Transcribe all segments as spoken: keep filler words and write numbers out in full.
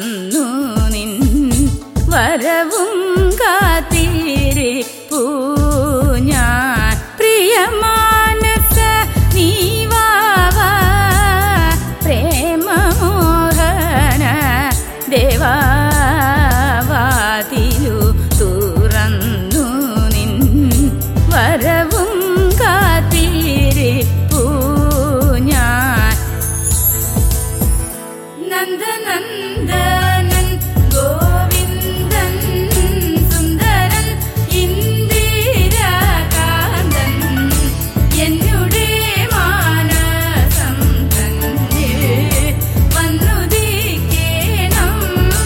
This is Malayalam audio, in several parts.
തുറന്നു നിൻ വരവും കാത്തിരിപ്പൂ ഞാൻ പ്രിയമാനസ നീവാവാ പ്രേമമോഹന ദേവാവാതിലു തുറന്നു നിൻ വരവും കാത്തിരിപ്പൂ ഞാൻ നന്ദനന്ദനൻ ഗോവിന്ദൻ സുന്ദരൻ ഇന്ദിരാകാന്തൻ എന്നുടെ മാനസം തന്നിൽ വന്നുദിക്കേണം.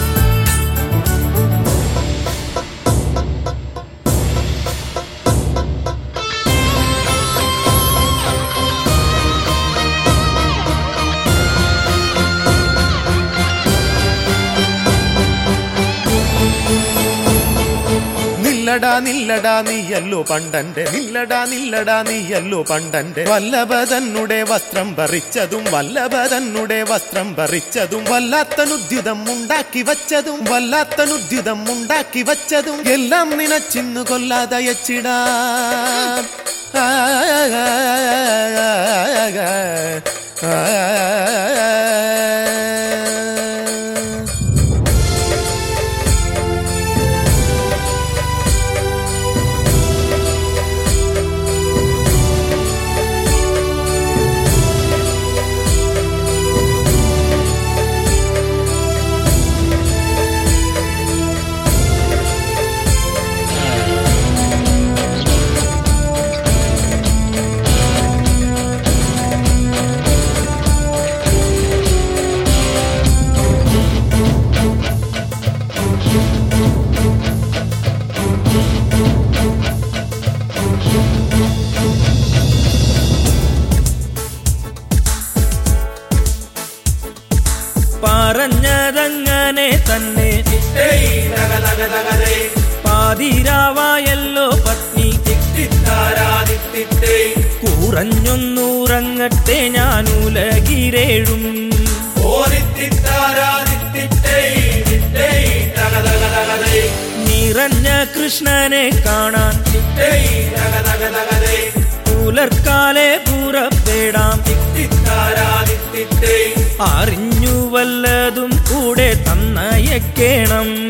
നില്ലടാ നില്ലടാ നീയല്ലോ പണ്ടന്റെ നില്ലടാ നില്ലടാ നീയല്ലോ പണ്ടന്റെ വല്ലഭതന്നുടെ വസ്ത്രം പറിച്ചതും വല്ലഭതന്നുടെ വസ്ത്രം പറിച്ചതും വല്ലാത്തനുദ്യുതം ഉണ്ടാക്കി വച്ചതും വല്ലാത്തനുദ്യുതം ഉണ്ടാക്കി വച്ചതും എല്ലാം നിനച്ചിന്നു കൊല്ലാതയച്ചിടാ. പറഞ്ഞതങ്ങനെ തന്നെ പാതിരാവായല്ലോ പത്നി കുറഞ്ഞൊന്നുറങ്ങട്ടെ ഞാനുലകിരേഴും നിറഞ്ഞ കൃഷ്ണനെ കാണാൻ പുലർക്കാലെ പുറപ്പെടാം. അറിഞ്ഞു വല്ലതും കൂടെ തന്നയക്കേണം.